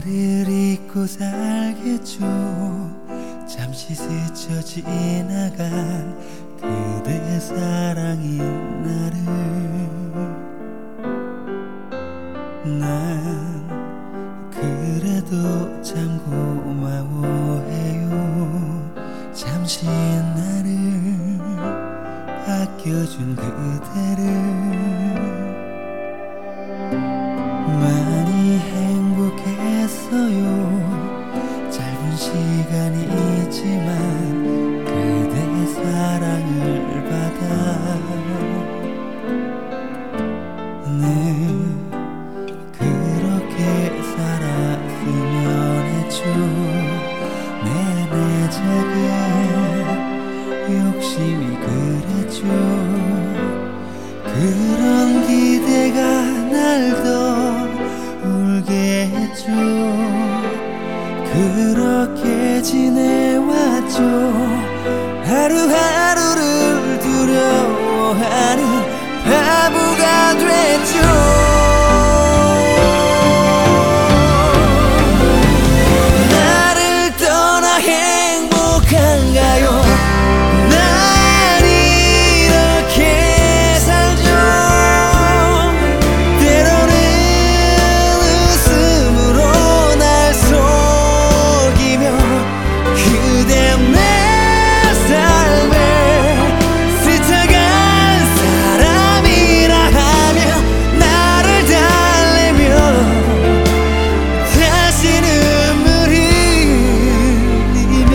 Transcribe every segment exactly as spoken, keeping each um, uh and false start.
그대를 잊고 살겠죠. 잠시 스쳐 지나간 그대의 사랑인 나를 난 그래도 참 고마워해요. 잠시 나를 아껴준 그대를 많이 행복했어요. 짧은 시간이지만 그대의 사랑을 받아 늘 그렇게 살았으면 했죠. 내내 작은 욕심이 그랬죠. 그런 기대가 날 더 울게 했죠. 그렇게 지내왔죠. 하루하루를 두려워하는 바보가 됐죠. 나를 떠나 행복한가요? 난 이렇게 살죠. 때로는 웃음으로 날 속이며 그대 내 삶에 스쳐간 사람이라 하며 나를 달래며 다시 눈물을 흘리며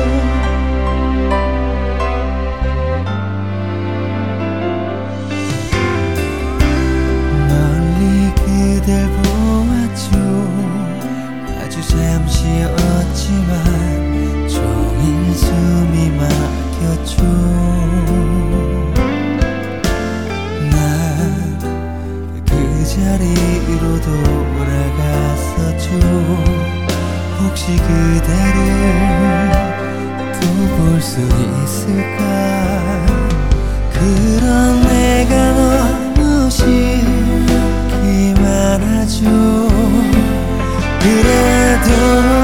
멀리 그댈 보았죠. 아주 잠시였지만 종일 숨이 막혔죠. 난 그 자리로 돌아갔었죠. 혹시 그대를 또 볼 수 있을까. 그런 내가 너무 싫기만 하죠. 그래도